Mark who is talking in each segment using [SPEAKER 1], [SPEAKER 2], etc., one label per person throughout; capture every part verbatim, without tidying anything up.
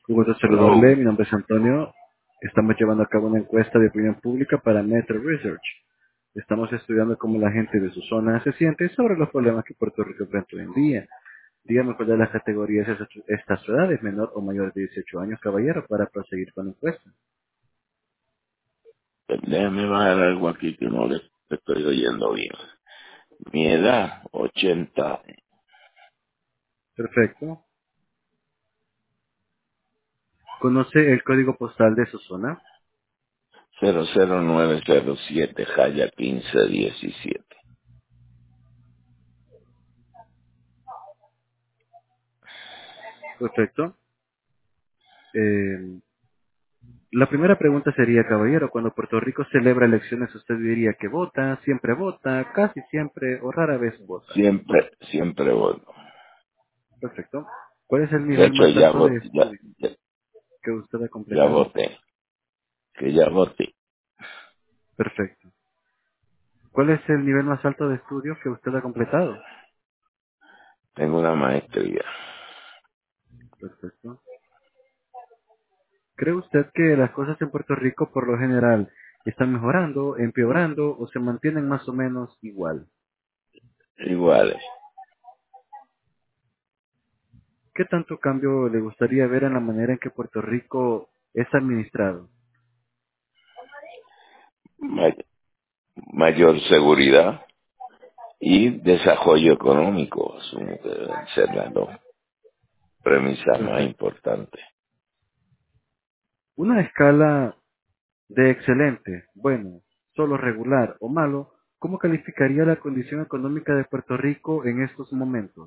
[SPEAKER 1] Un gusto
[SPEAKER 2] Hello.
[SPEAKER 1] saludarle, mi nombre es Antonio. Estamos llevando a cabo una encuesta de opinión pública para Metro Research. Estamos estudiando cómo la gente de su zona se siente sobre los problemas que Puerto Rico enfrenta hoy en día. Dígame cuál de las categorías es esta su edad, es menor o mayor de dieciocho años, caballero, para proseguir con la encuesta.
[SPEAKER 2] Déjame bajar algo aquí que no le estoy oyendo bien. Mi edad, ochenta,
[SPEAKER 1] Perfecto. ¿Conoce el código postal de su zona?
[SPEAKER 2] cero cero nueve cero siete, Jaya quince diecisiete.
[SPEAKER 1] Perfecto. Eh, la primera pregunta sería, caballero, cuando Puerto Rico celebra elecciones, ¿usted diría que vota, siempre vota, casi siempre o rara vez vota?
[SPEAKER 2] Siempre, siempre voto.
[SPEAKER 1] Perfecto. ¿Cuál es el
[SPEAKER 2] De
[SPEAKER 1] nivel
[SPEAKER 2] hecho,
[SPEAKER 1] más
[SPEAKER 2] ya
[SPEAKER 1] alto de
[SPEAKER 2] voté, ya,
[SPEAKER 1] estudio
[SPEAKER 2] ya,
[SPEAKER 1] que usted ha
[SPEAKER 2] ya
[SPEAKER 1] completado?
[SPEAKER 2] voté, que ya voté.
[SPEAKER 1] Perfecto. ¿Cuál es el nivel más alto de estudio que usted ha completado?
[SPEAKER 2] Tengo una maestría.
[SPEAKER 1] Perfecto. ¿Cree usted que las cosas en Puerto Rico por lo general están mejorando, empeorando o se mantienen más o menos igual?
[SPEAKER 2] Iguales.
[SPEAKER 1] ¿Qué tanto cambio le gustaría ver en la manera en que Puerto Rico es administrado?
[SPEAKER 2] May- mayor seguridad y desarrollo económico. Asumo que deben ser las dos premisas más
[SPEAKER 1] Perfecto.
[SPEAKER 2] importantes.
[SPEAKER 1] Una escala de excelente, bueno, solo regular o malo, ¿cómo calificaría la condición económica de Puerto Rico en estos momentos?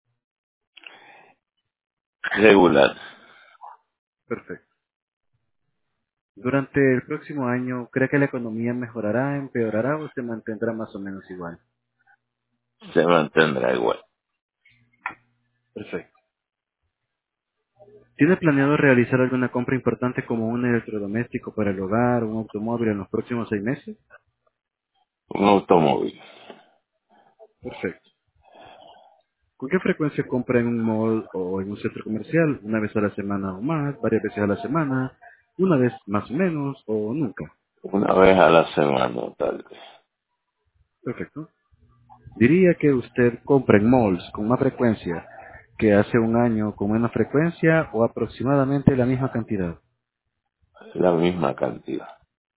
[SPEAKER 2] Regular.
[SPEAKER 1] Perfecto. Durante el próximo año, ¿cree que la economía mejorará, empeorará o se mantendrá más o menos igual?
[SPEAKER 2] Se mantendrá igual.
[SPEAKER 1] Perfecto. ¿Tiene planeado realizar alguna compra importante como un electrodoméstico para el hogar o un automóvil en los próximos seis meses?
[SPEAKER 2] Un automóvil.
[SPEAKER 1] Perfecto. ¿Con qué frecuencia compra en un mall o en un centro comercial? ¿Una vez a la semana o más? ¿Varias veces a la semana? ¿Una vez más o menos o nunca?
[SPEAKER 2] Una vez a la semana, tal vez.
[SPEAKER 1] Perfecto. Diría que usted compra en malls con más frecuencia que hace un año con menos frecuencia o aproximadamente la misma cantidad.
[SPEAKER 2] La misma cantidad.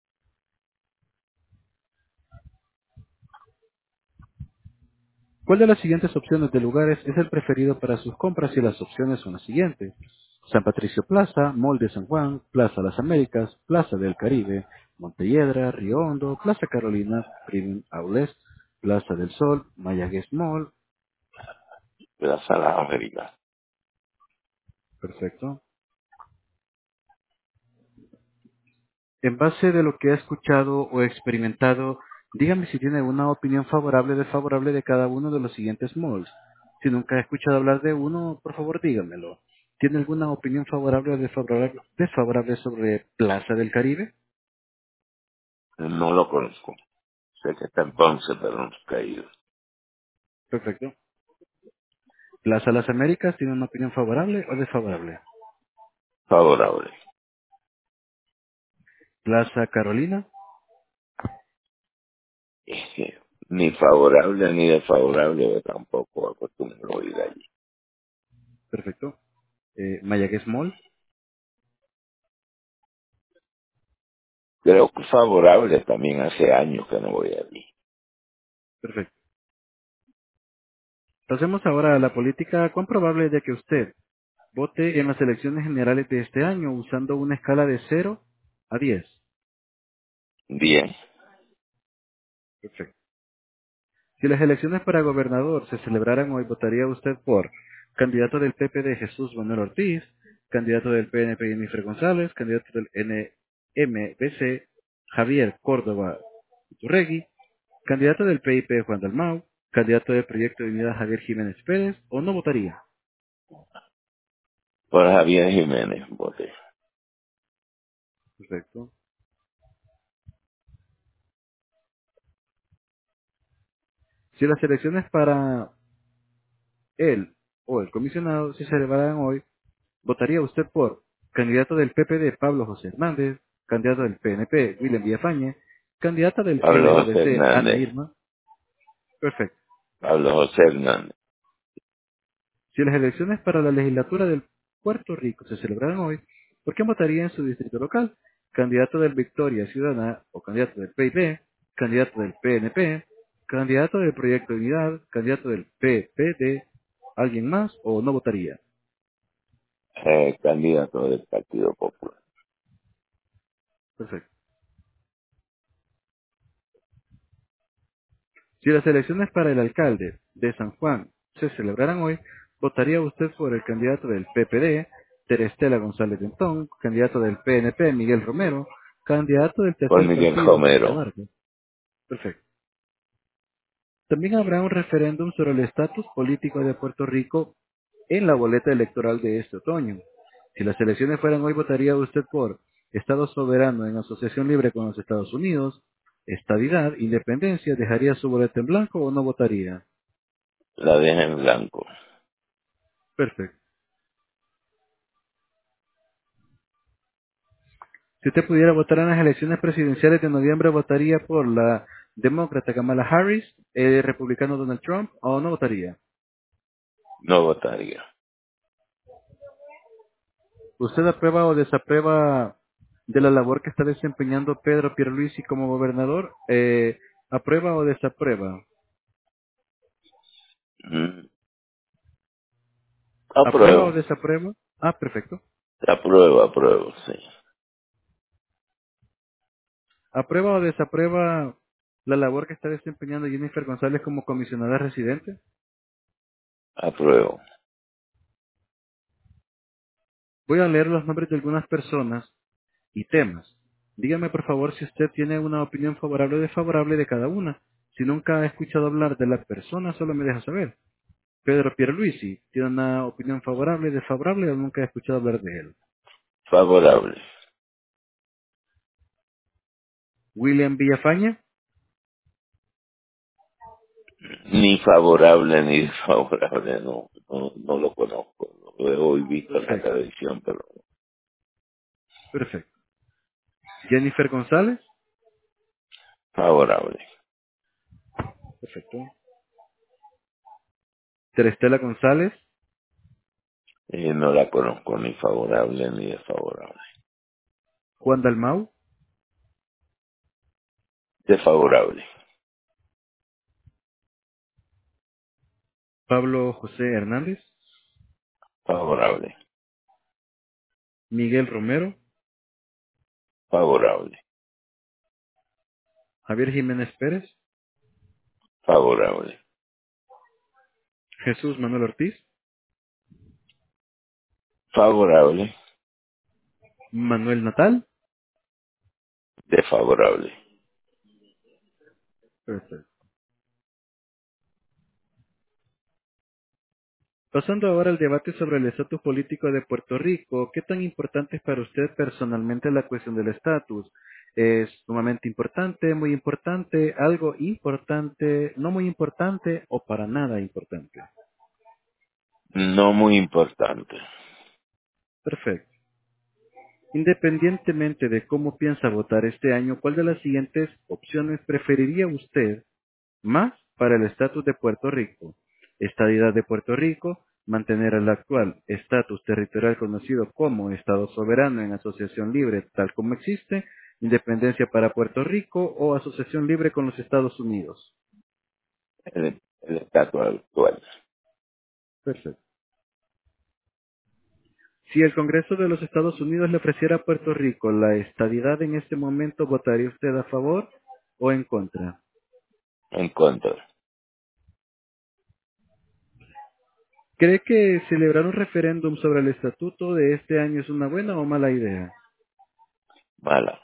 [SPEAKER 1] ¿Cuál de las siguientes opciones de lugares es el preferido para sus compras? Y las opciones son las siguientes. San Patricio Plaza, Mall de San Juan, Plaza Las Américas, Plaza del Caribe, Montelledra, Río Hondo, Plaza Carolina, Premium Outlet, Plaza del Sol, Mayagüez Mall.
[SPEAKER 2] Las salas Américas.
[SPEAKER 1] Perfecto. En base de lo que ha escuchado o experimentado, dígame si tiene una opinión favorable o desfavorable de cada uno de los siguientes malls. Si nunca ha escuchado hablar de uno, por favor dígamelo. ¿Tiene alguna opinión favorable o desfavorable, desfavorable sobre Plaza del Caribe?
[SPEAKER 2] No lo conozco. Sé que está en Ponce, pero no he caído.
[SPEAKER 1] Perfecto. Plaza Las Américas, ¿tiene una opinión favorable o desfavorable?
[SPEAKER 2] Favorable.
[SPEAKER 1] Plaza Carolina,
[SPEAKER 2] Ni favorable ni desfavorable, yo tampoco acostumbro a ir allí.
[SPEAKER 1] perfecto. Eh, Mayagüez Mall,
[SPEAKER 2] Creo que favorable también hace años que no voy allí.
[SPEAKER 1] perfecto. Pasemos ahora a la política. ¿Cuán probable es de que usted vote en las elecciones generales de este año usando una escala de cero a diez?
[SPEAKER 2] Bien.
[SPEAKER 1] Perfecto. Si las elecciones para gobernador se celebraran hoy, ¿votaría usted por candidato del P P de Jesús Manuel Ortiz, candidato del P N P Jennifer González, candidato del N M B C Javier Córdoba Iturregui, candidato del P I P Juan Dalmau, candidato del Proyecto de Unidad Javier Jiménez Pérez, o no votaría?
[SPEAKER 2] Por Javier Jiménez voté.
[SPEAKER 1] Perfecto. Si las elecciones para él o el comisionado se celebraran hoy, ¿votaría usted por? Candidato del P P D, Pablo José Hernández. Candidato del P N P, William Villafañe. Candidata del
[SPEAKER 2] Pablo José
[SPEAKER 1] L J D, Ana
[SPEAKER 2] Hernández.
[SPEAKER 1] Irma. Perfecto.
[SPEAKER 2] Pablo José Hernández.
[SPEAKER 1] Si las elecciones para la legislatura del Puerto Rico se celebraran hoy, ¿por quién votaría en su distrito local? Candidato del Victoria Ciudadana o candidato del P I D, candidato del P N P, candidato del Proyecto de Unidad, candidato del P P D, ¿alguien más o no votaría?
[SPEAKER 2] Eh, candidato del Partido Popular.
[SPEAKER 1] Perfecto. Si las elecciones para el alcalde de San Juan se celebraran hoy, ¿votaría usted por el candidato del P P D, Terestela González Dentón, candidato del P N P, Miguel Romero, candidato del
[SPEAKER 2] Por
[SPEAKER 1] tercer
[SPEAKER 2] Miguel
[SPEAKER 1] partido, José
[SPEAKER 2] Romero.
[SPEAKER 1] Vargas? Perfecto. También habrá un referéndum sobre el estatus político de Puerto Rico en la boleta electoral de este otoño. Si las elecciones fueran hoy, ¿votaría usted por Estado soberano en asociación libre con los Estados Unidos, estadidad, independencia, dejaría su boleta en blanco o no votaría?
[SPEAKER 2] La deja en blanco.
[SPEAKER 1] Perfecto. Si usted pudiera votar en las elecciones presidenciales de noviembre, ¿votaría por la demócrata Kamala Harris, el republicano Donald Trump o no votaría?
[SPEAKER 2] No votaría.
[SPEAKER 1] ¿Usted aprueba o desaprueba de la labor que está desempeñando Pedro Pierluisi como gobernador? Eh, ¿aprueba o desaprueba?
[SPEAKER 2] Mm.
[SPEAKER 1] ¿Aprueba o
[SPEAKER 2] Apruebo.
[SPEAKER 1] desaprueba? Ah, perfecto.
[SPEAKER 2] Apruebo, apruebo, sí.
[SPEAKER 1] ¿Aprueba o desaprueba la labor que está desempeñando Jennifer González como comisionada residente?
[SPEAKER 2] Apruebo.
[SPEAKER 1] Voy a leer los nombres de algunas personas y temas. Dígame por favor si usted tiene una opinión favorable o desfavorable de cada una. Si nunca ha escuchado hablar de la persona, solo me deja saber. Pedro Pierluisi, ¿tiene una opinión favorable, desfavorable o nunca ha escuchado hablar de él?
[SPEAKER 2] Favorable.
[SPEAKER 1] William Villafañe,
[SPEAKER 2] Ni favorable ni desfavorable, no, no, no lo conozco. Lo he hoy visto en la
[SPEAKER 1] perfecto,
[SPEAKER 2] televisión, pero
[SPEAKER 1] perfecto. Jennifer González,
[SPEAKER 2] favorable.
[SPEAKER 1] perfecto. Terestela González,
[SPEAKER 2] Y no la conozco ni favorable ni desfavorable.
[SPEAKER 1] Juan Dalmau,
[SPEAKER 2] Desfavorable.
[SPEAKER 1] Pablo José Hernández,
[SPEAKER 2] Favorable.
[SPEAKER 1] Miguel Romero,
[SPEAKER 2] Favorable.
[SPEAKER 1] Javier Jiménez Pérez,
[SPEAKER 2] Favorable.
[SPEAKER 1] Jesús Manuel Ortiz,
[SPEAKER 2] Favorable.
[SPEAKER 1] Manuel Natal.
[SPEAKER 2] Desfavorable.
[SPEAKER 1] Perfecto. Pasando ahora al debate sobre el estatus político de Puerto Rico, ¿qué tan importante es para usted personalmente la cuestión del estatus? ¿Es sumamente importante, muy importante, algo importante, no muy importante o para nada importante?
[SPEAKER 2] No muy importante.
[SPEAKER 1] Perfecto. Independientemente de cómo piensa votar este año, ¿cuál de las siguientes opciones preferiría usted más para el estatus de Puerto Rico? Estadidad de Puerto Rico, mantener el actual estatus territorial conocido como Estado soberano en asociación libre tal como existe, independencia para Puerto Rico o asociación libre con los Estados Unidos.
[SPEAKER 2] El, el estatus actual.
[SPEAKER 1] Perfecto. Si el Congreso de los Estados Unidos le ofreciera a Puerto Rico la estadidad en este momento, ¿votaría usted a favor o en contra?
[SPEAKER 2] En contra.
[SPEAKER 1] ¿Cree que celebrar un referéndum sobre el estatuto de este año es una buena o mala idea?
[SPEAKER 2] Mala.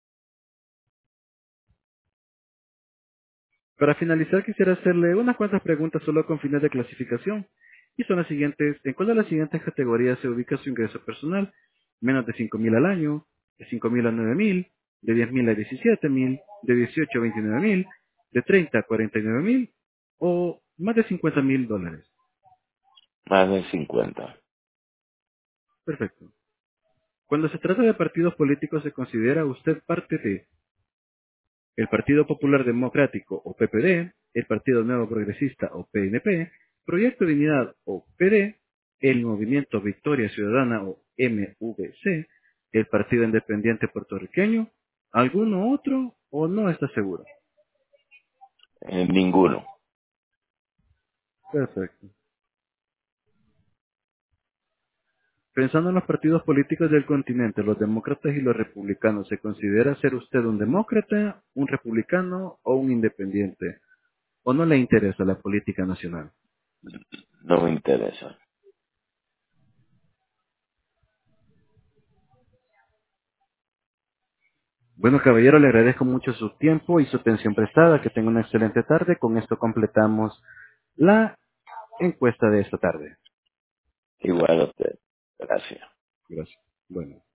[SPEAKER 1] Para finalizar, quisiera hacerle unas cuantas preguntas solo con fines de clasificación. Y son las siguientes. ¿En cuál de las siguientes categorías se ubica su ingreso personal? Menos de cinco mil al año, de cinco mil a nueve mil, de diez mil a diecisiete mil, de dieciocho a veintinueve mil, de treinta a cuarenta y nueve mil o más de cincuenta mil dólares.
[SPEAKER 2] Más de cincuenta.
[SPEAKER 1] Perfecto. Cuando se trata de partidos políticos, ¿se considera usted parte de el Partido Popular Democrático o P P D, el Partido Nuevo Progresista o P N P, Proyecto Dignidad o P D, el Movimiento Victoria Ciudadana o M V C, el Partido Independiente Puertorriqueño, alguno otro o no está seguro?
[SPEAKER 2] Eh, ninguno.
[SPEAKER 1] Perfecto. Pensando en los partidos políticos del continente, los demócratas y los republicanos, ¿se considera ser usted un demócrata, un republicano o un independiente? ¿O no le interesa la política nacional?
[SPEAKER 2] No me interesa.
[SPEAKER 1] Bueno, caballero, le agradezco mucho su tiempo y su atención prestada. Que tenga una excelente tarde. Con esto completamos la encuesta de esta tarde.
[SPEAKER 2] Igual a usted. Gracias.
[SPEAKER 1] Gracias. Bueno.